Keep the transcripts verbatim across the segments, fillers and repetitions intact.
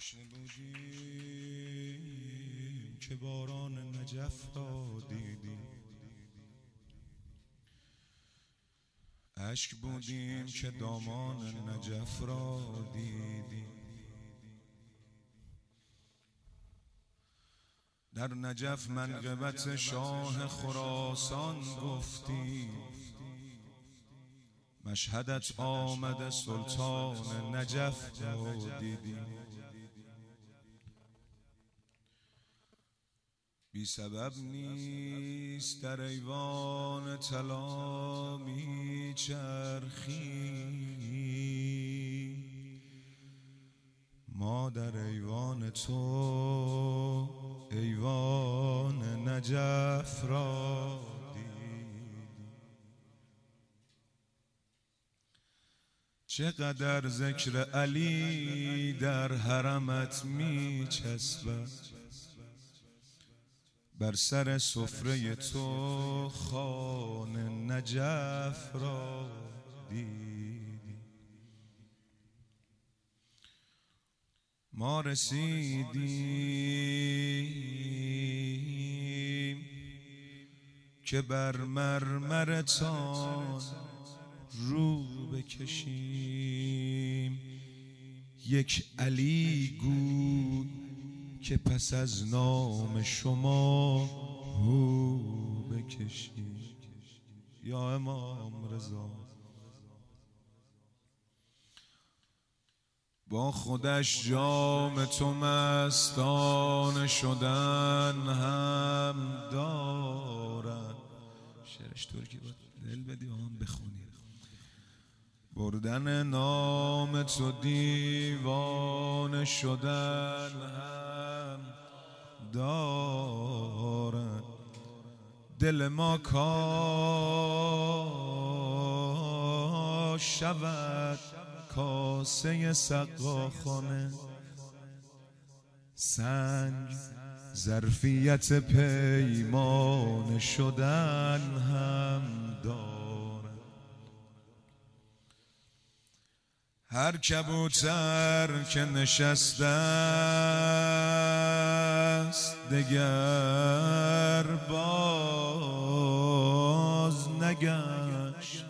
تشنه بودیم که باران نجف را دیدیم، اشک بودیم که دامان نجف را دیدیم. در نجف منقبت شاه خراسان گفتیم، مشهدت آمد سلطان نجف را دیدیم. بی سبب نیست در ایوان طلا می چرخی، ما در ایوان تو ایوان نجف را دیدیم. چقدر ذکر علی در حرمت می چسبد، بر سر سفره تو خوان نجف را دیدیم. ما رسیدیم که بر مرمرتان رو بکشیم، یک علی گوی که پس از نام شما هو بکشیم. یا امام رضا با خودش جام تو مستانه شدن هم دارن. شعرش ترکی بود، دل بدی و هم بخونی. بردن نام تو دیوانه شدن هم دارن. دل ما کاش شود کاسه سقاخانه، سنگ ظرفیت پیمانه شدن هم دارن. هر کبوتر که نشسته است دگر باز نگشت،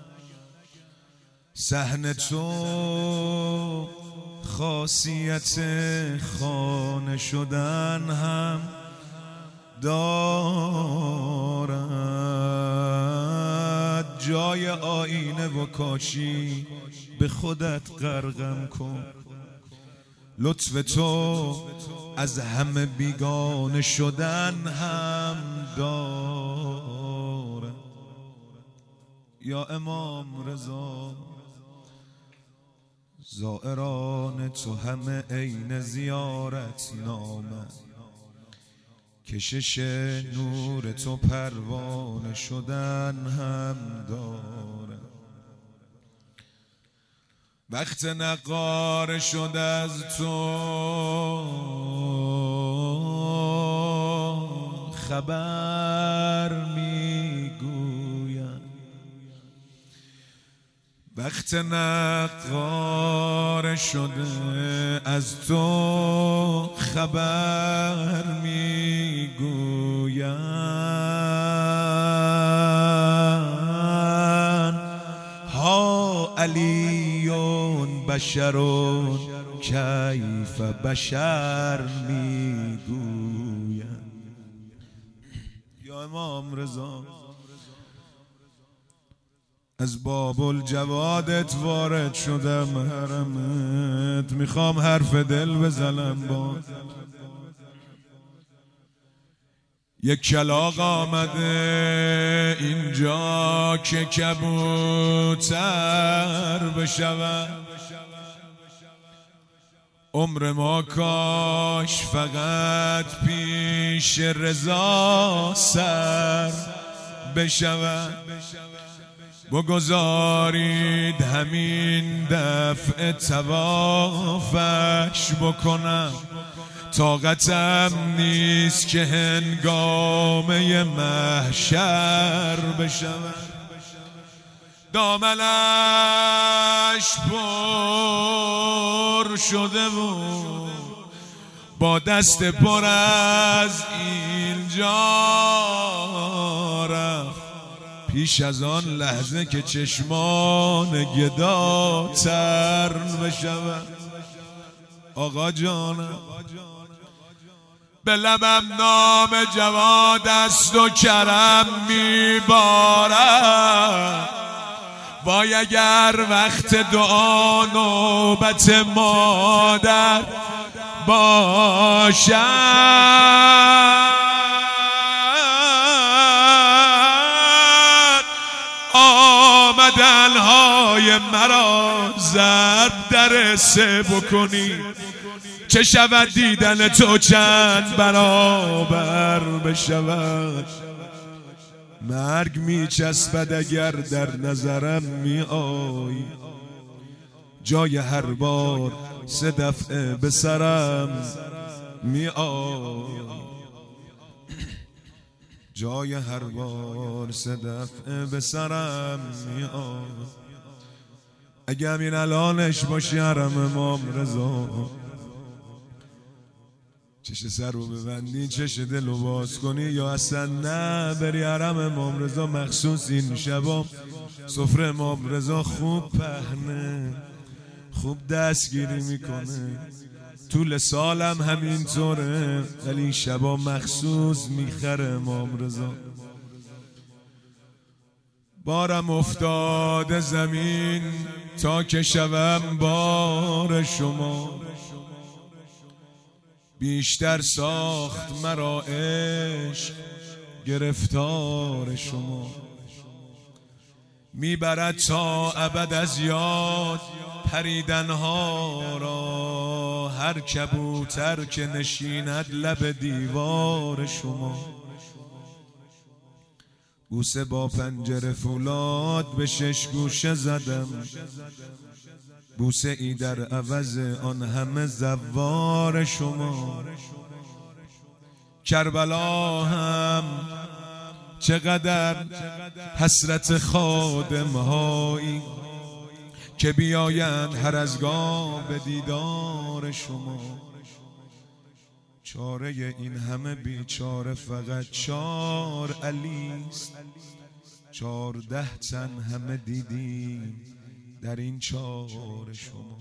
صحن تو خاصیت خانه شدن هم دارد. جای آینه و کاشی به خودت غرقم کن، لطف تو از همه بیگانه شدن هم دارد. یا امام رضا زائران تو همه عین زیارت نامه، کشش نور تو پروانه شدن هم داره. وقت نقار شد از تو خبر میگویم، وقت نقار شده از تو خبر میگویم. ها علیون بشرون کیف بشر میگویم. یا امام رضا از باب الجوادت وارد شدم حرمت، میخوام حرف دل بزنم با یک کلاغ آمده اینجا که کبوتر بشود. عمر ما کاش فقط پیش رضا سر بشود. بگذارید همین دفع طوافش بکنم، طاقتم نیست که هنگامه محشر بشم. دامنش پر شده بود با دست پر از اینجا رفت، پیش از آن لحظه که چشمان گدا ترن بشود. آقا جانم به لبم نام جواد است و کرم میبارد، وای اگر وقت دعا نوبت مادر باشد، آمدنهای مرا ضرب در سه بکنی، چه شود دیدن تو چند برابر بشود. مرگ می چسبد اگر در نظرم می آیی، جای هر بار سه دفعه به سرم می آیی، جای هر بار سه دفعه به سرم می آیی. اگه همین الانش باشی حرم امام رضا، چش سر رو ببندی چش دل رو باز کنی، یا اصلا نه بری حرم امام رضا. مخصوص این شبا سفره امام رضا خوب پهنه، خوب دستگیری میکنه، طول سالم همینطوره، ولی این شبا مخصوص میخره امام رضا. بارم افتاده زمین تا که شوم بار شما، بیشتر ساخت مرا عشق گرفتار شما. میبرد تا ابد از یاد پریدنها را، هر کبوتر که نشیند لب دیوار شما. بوسه با پنجره فولاد به شش گوشه زدم، بوسه ای در عوض آن همه زوار شما. کربلا هم چقدر حسرت خادمهایی که بیایند هر از گاه به دیدار شما. چاره این همه بیچاره فقط چار علیست، چارده تن همه دیدیم در این چار شما.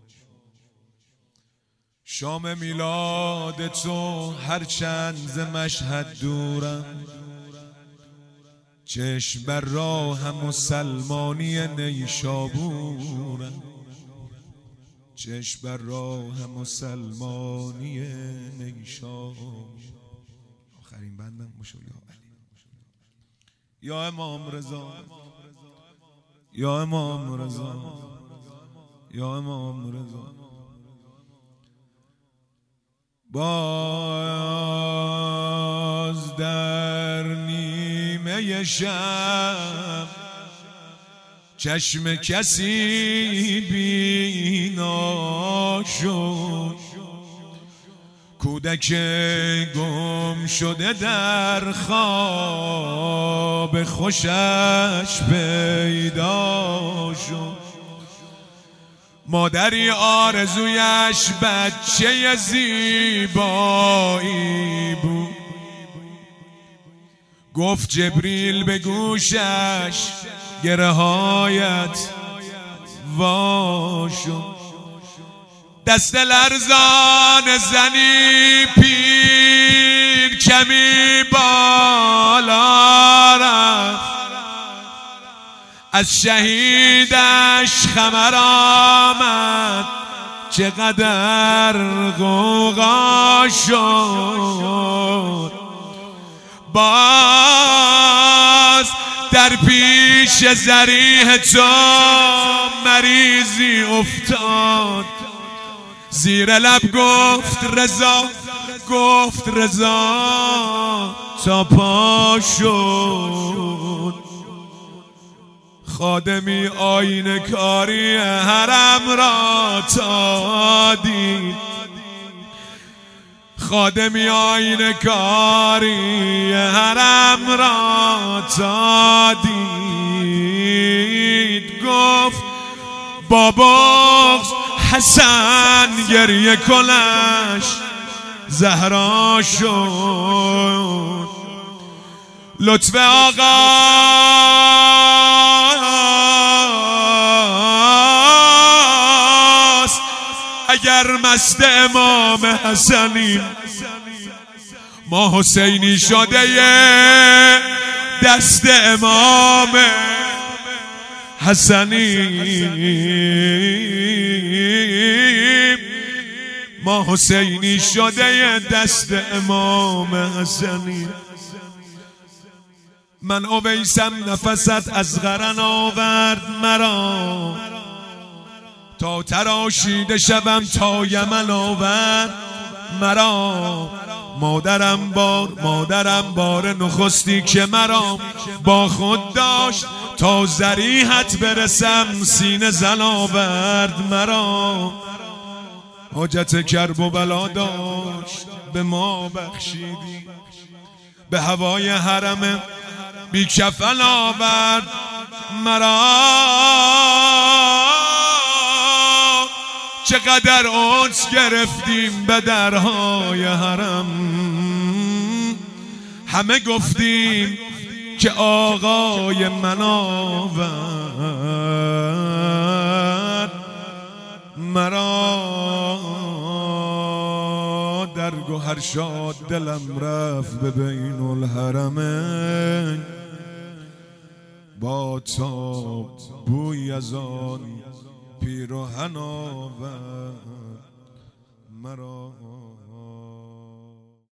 شام میلاد تو هرچند ز مشهد دورم، چشم بر راه مسلمانی نیشابورم، چشم بر راه مسلمانی نیشابور. آخرین بندم مشو یا علی، یا امام رضا، یا امام رضا، یا امام رضا. باز در نیمه شب چشم کسی بینا شد، کودک گم شده در خواب خوشش پیدا شد. مادری آرزویش بچه زیبایی بود، گفت جبریل به گوشش گره هایت وا شد. دست لرزان زنی پیر کمی بالا رفت، از شهیدش خبر آمد چقدر غوغا شد. باز در پیش ضریح تو مریضی افتاد، زیر لب گفت رضا، گفت رضا تا پا شد. خادمی آینه کاری حرم را تا دید، خادمی آینه کاری حرم را تا دید، گفت با بغض حسن گریه کنش زهرا شد. لطف آقاست اگر مست امام حسنیم، ما حسینی شده یه دست امام حسنیم، ما حسینی شده یه دست امام حسنیم. من اویسم نفست از قرن آورد مرا، تا تراشیده شبم تا یمن آورد مرا. مادرم بار مادرم بار نخستی که مرا با خود داشت، تا ذریحت برسم سینه زن آورد مرا. حاجت کرب و بلا داشت به ما بخشیدی، به هوای حرم بی کفن آورد مرا. چقدر انس گرفتیم به درهای حرم، همه گفتیم که آقای من آورد مرا. در گوهر شاد دلم رفت به بین الحرمین، با تاب بوی از آن پیراهن آورد مرا.